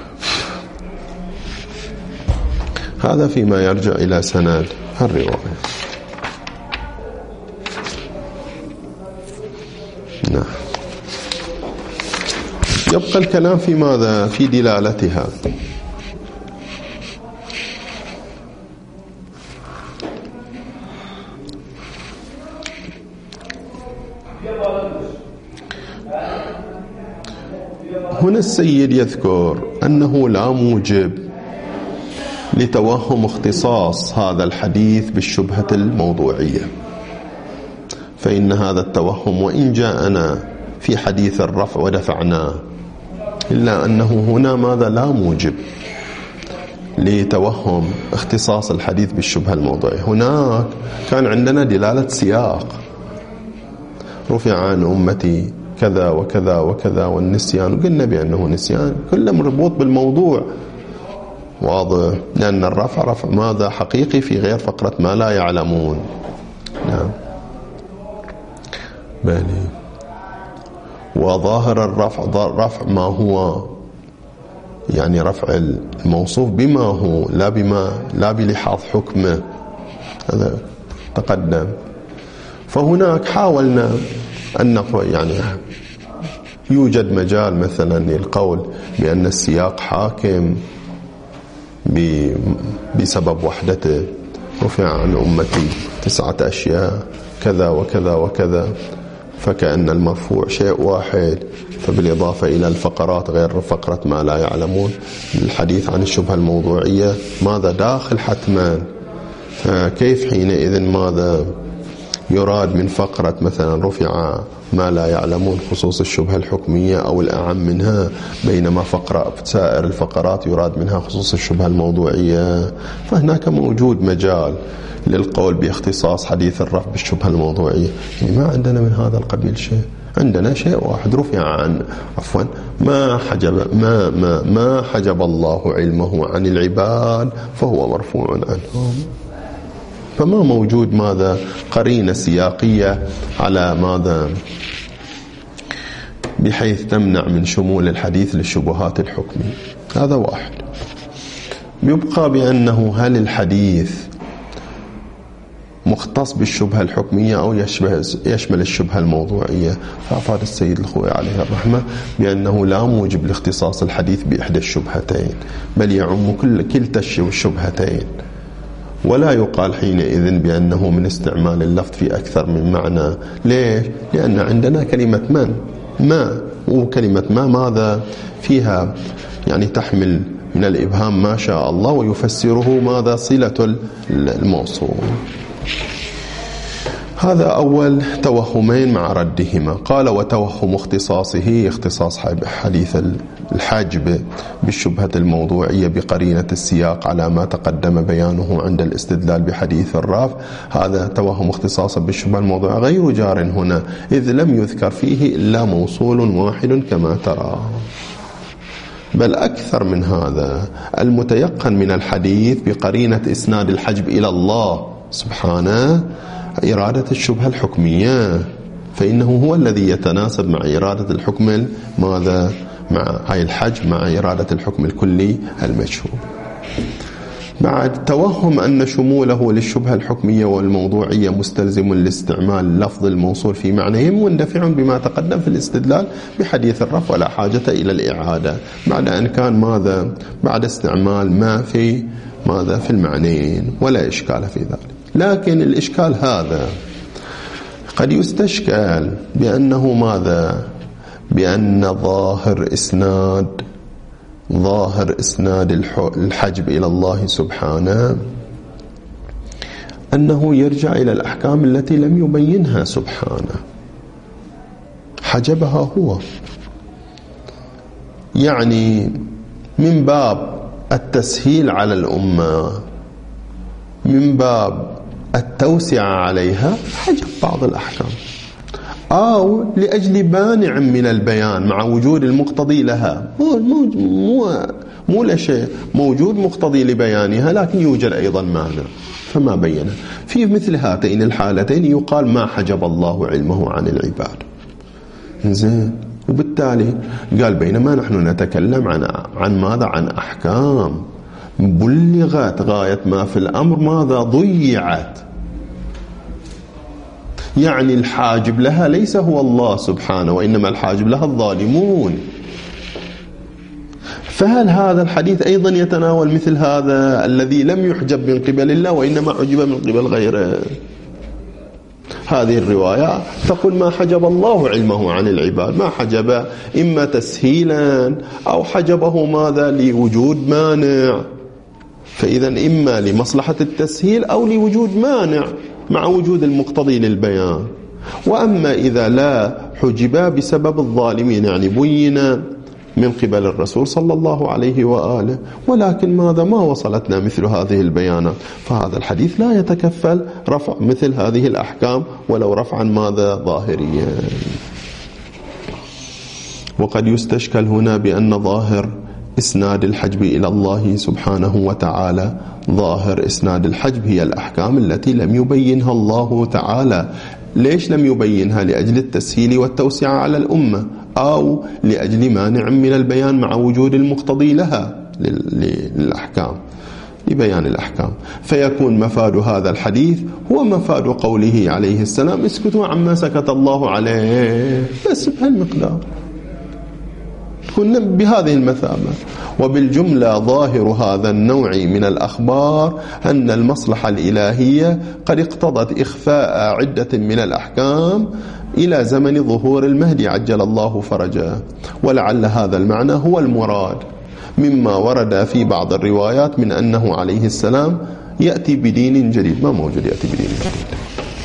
هذا فيما يرجع إلى سند الرواية. نعم. يبقى الكلام في ماذا؟ في دلالتها. هنا السيد يذكر أنه لا موجب لتوهم اختصاص هذا الحديث بالشبهة الموضوعية، فإن هذا التوهم وإن جاءنا في حديث الرفع ودفعناه، إلا أنه هنا ماذا؟ لا موجب لتوهم اختصاص الحديث بالشبهة الموضوعية. هناك كان عندنا دلالة سياق، رفع عن أمتي كذا وكذا وكذا والنسيان، وقلنا بأنه نسيان كله مربوط بالموضوع، واضح، لأن الرفع رفع ماذا؟ حقيقي في غير فقرة ما لا يعلمون. نعم بلي. وظاهر الرفع رفع ما هو يعني رفع الموصوف بما هو، لا بما لا بلحاظ حكمه، هذا تقدم. فهناك حاولنا أن يعني يوجد مجال مثلا للقول بأن السياق حاكم بسبب وحدته، رفع عن أمتي تسعة أشياء كذا وكذا وكذا، فكأن المرفوع شيء واحد، فبالإضافة إلى الفقرات غير فقرة ما لا يعلمون الحديث عن الشبهة الموضوعية ماذا داخل حتما. فكيف حينئذ ماذا يراد من فقرة مثلا رفع ما لا يعلمون خصوص الشبهة الحكمية أو الأعم منها، بينما فقرة سائر الفقرات يراد منها خصوص الشبهة الموضوعية؟ فهناك موجود مجال للقول باختصاص حديث الرفع بالشبهة الموضوعية. يعني ما عندنا من هذا القبيل شيء، عندنا شيء واحد رفع عن عفوا ما حجب ما ما ما حجب الله علمه عن العباد فهو مرفوع عنهم. فما موجود ماذا قرينة سياقية على ماذا بحيث تمنع من شمول الحديث للشبهات الحكمية. هذا واحد. يبقى بأنه هل الحديث مختص بالشبهة الحكمية أو يشمل الشبهة الموضوعية؟ فأفاد السيد الخوئي عليه الرحمة بأنه لا موجب لاختصاص الحديث بإحدى الشبهتين، بل يعم كل كلتا الشبهتين، ولا يقال حينئذ بأنه من استعمال اللفظ في أكثر من معنى. ليش؟ لأن عندنا كلمة من ما وكلمة ما ماذا فيها يعني تحمل من الإبهام ما شاء الله، ويفسره ماذا صلة الموصول. هذا أول توهمين مع ردهما. قال وتوهم اختصاصه اختصاص حديث الحاجب بالشبهة الموضوعية بقرينة السياق على ما تقدم بيانه عند الاستدلال بحديث الرافع. هذا توهم اختصاصا بالشبهة الموضوعية غير جار هنا، إذ لم يذكر فيه إلا موصول واحد كما ترى، بل أكثر من هذا المتيقن من الحديث بقرينة إسناد الحجب إلى الله سبحانه إرادة الشبهة الحكمية، فإنه هو الذي يتناسب مع إرادة الحكم ماذا مع هاي الحجب مع إرادة الحكم الكلي المشهور. بعد توهم أن شموله للشبهة الحكمية والموضوعية مستلزم لاستعمال اللفظ الموصول في معنيهم مندفع بما تقدم في الاستدلال بحديث الرفع ولا حاجة إلى الإعادة، بعد أن كان ماذا بعد استعمال ما في ماذا في المعنيين ولا إشكال في ذلك. لكن الإشكال هذا قد يستشكل بأنه ماذا بأن ظاهر إسناد ظاهر إسناد الحجب إلى الله سبحانه أنه يرجع إلى الأحكام التي لم يبينها سبحانه، حجبها هو، يعني من باب التسهيل على الأمة، من باب التوسعة عليها حجب بعض الأحكام، أو لأجل مانع من البيان مع وجود المقتضي لها. مو مو مو, مو لشيء موجود مقتضي لبيانها لكن يوجد أيضا مانع فما بينه. في مثل هاتين الحالتين يقال ما حجب الله علمه عن العباد. زين، وبالتالي قال بينما نحن نتكلم عن عن ماذا عن أحكام بلغت غاية ما في الأمر ماذا ضيعت، يعني الحاجب لها ليس هو الله سبحانه وإنما الحاجب لها الظالمون. فهل هذا الحديث أيضا يتناول مثل هذا الذي لم يحجب من قبل الله وإنما حجب من قبل غيره؟ هذه الرواية تقول ما حجب الله علمه عن العباد، ما حجب إما تسهيلا أو حجبه ماذا لوجود مانع، فإذا إما لمصلحة التسهيل أو لوجود مانع مع وجود المقتضي للبيان. وأما إذا لا حجبا بسبب الظالمين يعني بينا من قبل الرسول صلى الله عليه وآله، ولكن ماذا ما وصلتنا مثل هذه البيانات، فهذا الحديث لا يتكفل رفع مثل هذه الأحكام ولو رفعا ماذا ظاهريا. وقد يستشكل هنا بأن ظاهر إسناد الحجب إلى الله سبحانه وتعالى ظاهر إسناد الحجب هي الأحكام التي لم يبينها الله تعالى. ليش لم يبينها؟ لأجل التسهيل والتوسعة على الأمة أو لأجل مانع من البيان مع وجود المقتضي لها للأحكام لبيان الأحكام. فيكون مفاد هذا الحديث هو مفاد قوله عليه السلام اسكتوا عما سكت الله عليه، بس بهالمقدار. تكون بهذه المثابة. وبالجملة ظاهر هذا النوع من الأخبار أن المصلحة الإلهية قد اقتضت إخفاء عدة من الأحكام إلى زمن ظهور المهدي عجل الله فرجه، ولعل هذا المعنى هو المراد مما ورد في بعض الروايات من أنه عليه السلام يأتي بدين جديد. ما موجود يأتي بدين جديد،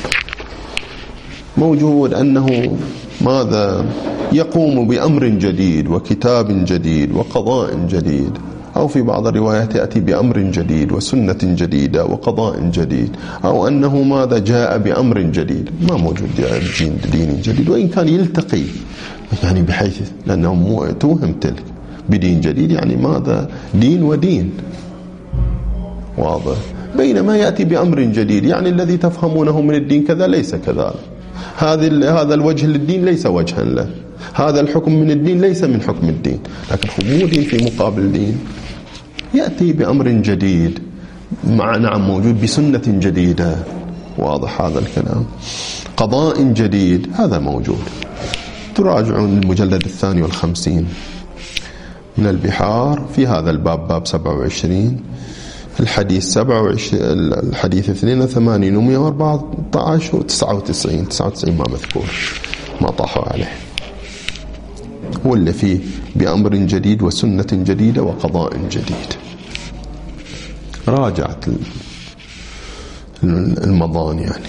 موجود أنه ماذا يقوم بأمر جديد وكتاب جديد وقضاء جديد، أو في بعض الروايات يأتي بأمر جديد وسنة جديدة وقضاء جديد، أو أنه ماذا جاء بأمر جديد. ما موجود دين جديد، وإن كان يلتقي يعني بحيث لأنه مو توهم تلك بدين جديد يعني ماذا دين ودين واضح، بينما يأتي بأمر جديد يعني الذي تفهمونه من الدين كذا ليس كذلك، هذا هذا الوجه للدين ليس وجها له، هذا الحكم من الدين ليس من حكم الدين، لكن هو دين في مقابل دين. يأتي بأمر جديد مع نعم موجود بسنة جديدة، واضح هذا الكلام. قضاء جديد هذا موجود. تراجعون المجلد الثاني والخمسين من البحار في هذا الباب، باب سبعة وعشرين، الحديث سبعة وعشرين، الحديث اثنين وثمانين ومئة وأربعة عشر وتسعة وتسعين. تسعة وتسعين ما مذكور، ما طاحوا عليه، هو اللي فيه بأمر جديد وسنة جديدة وقضاء جديد. راجعت المضان يعني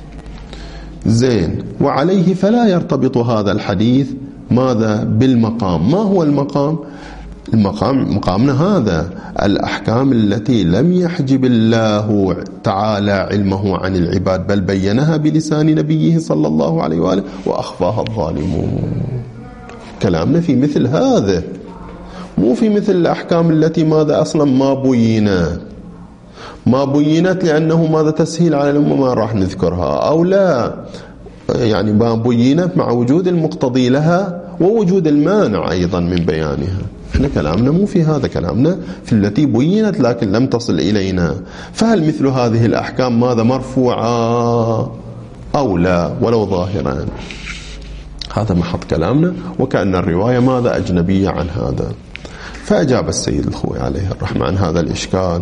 زين. وعليه فلا يرتبط هذا الحديث ماذا بالمقام. ما هو المقام؟ المقام مقامنا هذا الأحكام التي لم يحجب الله تعالى علمه عن العباد، بل بينها بلسان نبيه صلى الله عليه وآله وأخفاها الظالمون. كلامنا في مثل هذا، مو في مثل الأحكام التي ماذا أصلا ما بينت ما بينت لأنه ماذا تسهيل على الأمة ما راح نذكرها، أو لا يعني ما بينت مع وجود المقتضي لها ووجود المانع أيضا من بيانها. احنا كلامنا مو في هذا، كلامنا في التي بينت لكن لم تصل إلينا. فهل مثل هذه الأحكام ماذا مرفوعة أو لا ولو ظاهرا؟ هذا محط كلامنا، وكأن الرواية ماذا أجنبية عن هذا. فأجاب السيد الخوي عليه الرحمة عن هذا الإشكال.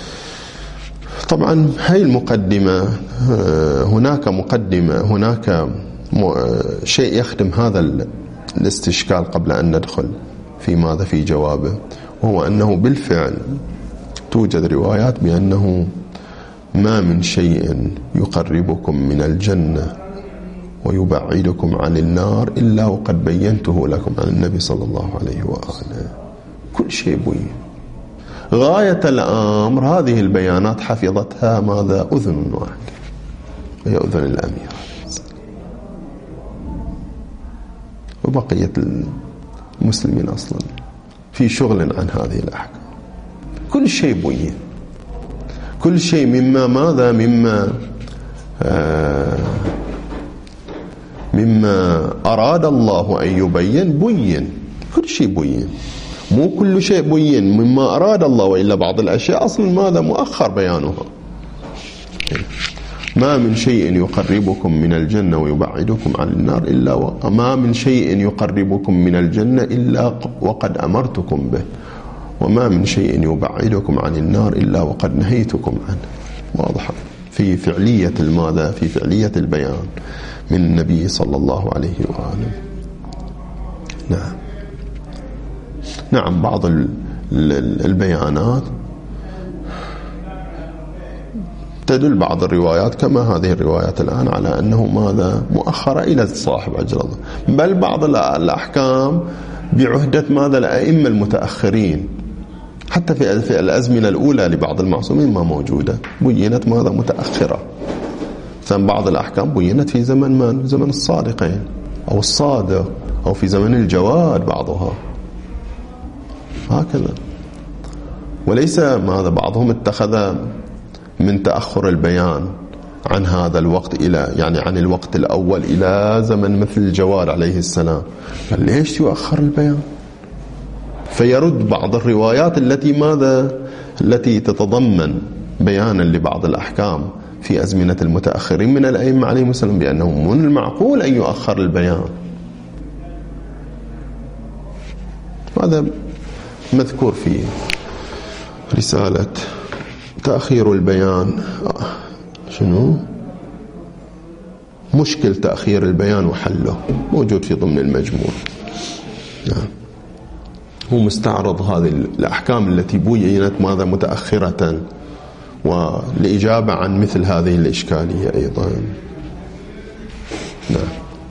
طبعا هاي المقدمة، هناك مقدمة، هناك شيء يخدم هذا الاستشكال قبل أن ندخل في ماذا في جوابه، وهو أنه بالفعل توجد روايات بأنه ما من شيء يقربكم من الجنة ويبعدكم عن النار إلا وقد بينته لكم عن النبي صلى الله عليه وآله. كل شيء بين. غاية الأمر هذه البيانات حفظتها ماذا أذن واحدة، هي أذن الأمير، وبقية المسلمين أصلا في شغل عن هذه الأحكام. كل شيء بين، كل شيء مما ماذا مما آه مما أراد الله أن يبين بين. كل شيء بين، مو كل شيء بين مما أراد الله، وإلا بعض الأشياء أصلا ماذا مؤخر بيانها. ما من شيء يقربكم من الجنة ويبعدكم عن النار إلا و... ما من شيء يقربكم من الجنة إلا وقد أمرتكم به، وما من شيء يبعدكم عن النار إلا وقد نهيتكم عنه. واضح في فعلية الماذا في فعلية البيان من النبي صلى الله عليه وآله. نعم نعم بعض البيانات تدل بعض الروايات كما هذه الروايات الآن على أنه ماذا مؤخرة إلى صاحب أجل الله، بل بعض الأحكام بعهدة ماذا الأئمة المتأخرين، حتى في في الأزمنة الأولى لبعض المعصومين ما موجودة، بينت ماذا متأخرة. ثم بعض الأحكام بينت في زمن من زمن الصادقين أو الصادق، أو في زمن الجواد بعضها هكذا. وليس ماذا بعضهم اتخذ من تأخر البيان عن هذا الوقت إلى يعني عن الوقت الأول إلى زمن مثل الجواد عليه السلام، قال ليش يؤخر البيان؟ فيرد بعض الروايات التي ماذا التي تتضمن بيانا لبعض الأحكام في أزمنة المتأخرين من الأئمة عليهم السلام بأنه من المعقول أن يؤخر البيان. هذا مذكور في رسالة تأخير البيان، شنو مشكل تأخير البيان وحله، موجود في ضمن المجموع. نعم. هو مستعرض هذه الأحكام التي بينت ماذا متأخرة، والإجابة عن مثل هذه الإشكالية أيضا. نعم.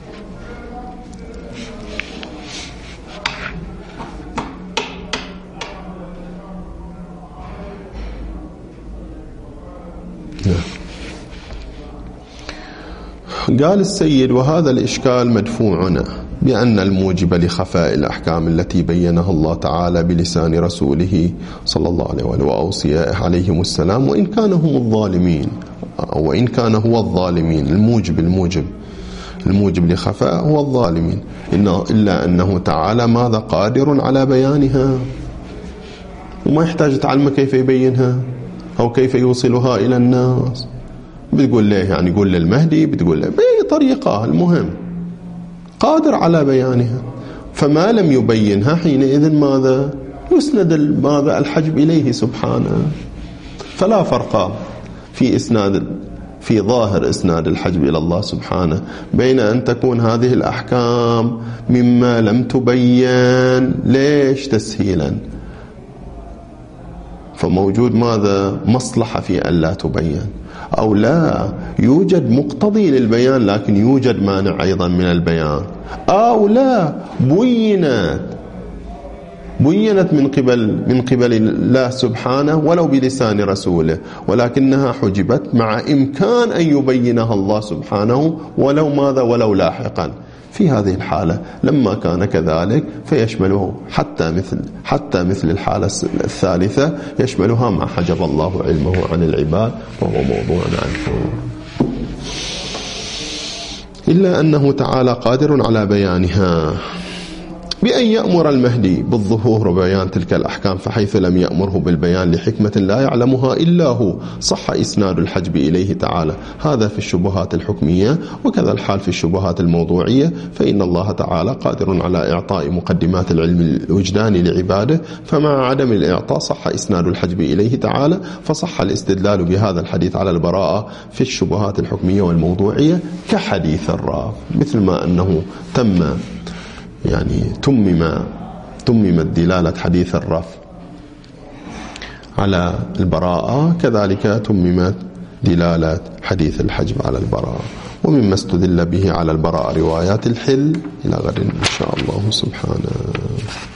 قال السيد: وهذا الإشكال مدفوعنا بأن الموجب لخفاء الأحكام التي بينها الله تعالى بلسان رسوله صلى الله عليه وآله وأوصيائه عليهم السلام، وإن كانوا هم الظالمين، أو وإن كان هو الظالمين، الموجب الموجب الموجب لخفاء هو الظالمين، إلا أنه تعالى ماذا قادر على بيانها، وما يحتاج تعلم كيف يبينها أو كيف يوصلها إلى الناس. بتقول ليه؟ يعني يقول للمهدي، بتقول له بأي طريقة، المهم قادر على بيانها. فما لم يبينها حينئذ ماذا يسند ماذا الحجب إليه سبحانه. فلا فرق في إسناد في ظاهر إسناد الحجب إلى الله سبحانه بين أن تكون هذه الأحكام مما لم تبين، ليش تسهيلا، فموجود ماذا مصلحة في أن لا تبين، أو لا يوجد مقتضي للبيان لكن يوجد مانع أيضا من البيان، أو لا بينت بينت من قبل من قبل الله سبحانه ولو بلسان رسوله، ولكنها حجبت مع إمكان أن يبينها الله سبحانه ولو ماذا ولو لاحقا. في هذه الحالة لما كان كذلك فيشمله حتى مثل حتى مثل الحالة الثالثة يشملها ما حجب الله علمه عن العباد وهو موضوع عنه، إلا أنه تعالى قادر على بيانها بأن يأمر المهدي بالظهور وبيان تلك الأحكام، فحيث لم يأمره بالبيان لحكمة لا يعلمها إلا هو صح إسناد الحجب إليه تعالى. هذا في الشبهات الحكمية، وكذا الحال في الشبهات الموضوعية، فإن الله تعالى قادر على إعطاء مقدمات العلم الوجداني لعباده، فمع عدم الإعطاء صح إسناد الحجب إليه تعالى، فصح الاستدلال بهذا الحديث على البراءة في الشبهات الحكمية والموضوعية كحديث الراف، مثل ما أنه تم يعني تمم تممت دلالة حديث الرفع على البراءة، كذلك تممت دلالة حديث الحجب على البراءة. ومما استدل به على البراءة روايات الحل. إلى غد إن شاء الله سبحانه.